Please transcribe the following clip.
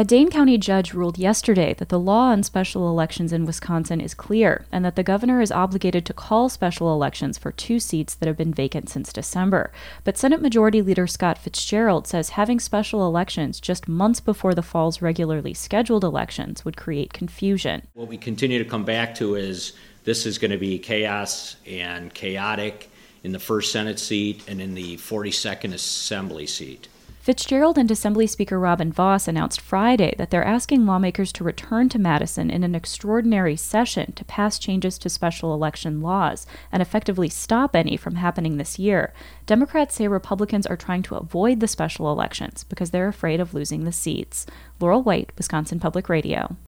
A Dane County judge ruled yesterday that the law on special elections in Wisconsin is clear and that the governor is obligated to call special elections for 2 seats that have been vacant since December. But Senate Majority Leader Scott Fitzgerald says having special elections just months before the fall's regularly scheduled elections would create confusion. What we continue to come back to is this is going to be chaos and chaotic in the 1st Senate seat and in the 42nd Assembly seat. Fitzgerald and Assembly Speaker Robin Vos announced Friday that they're asking lawmakers to return to Madison in an extraordinary session to pass changes to special election laws and effectively stop any from happening this year. Democrats say Republicans are trying to avoid the special elections because they're afraid of losing the seats. Laurel White, Wisconsin Public Radio.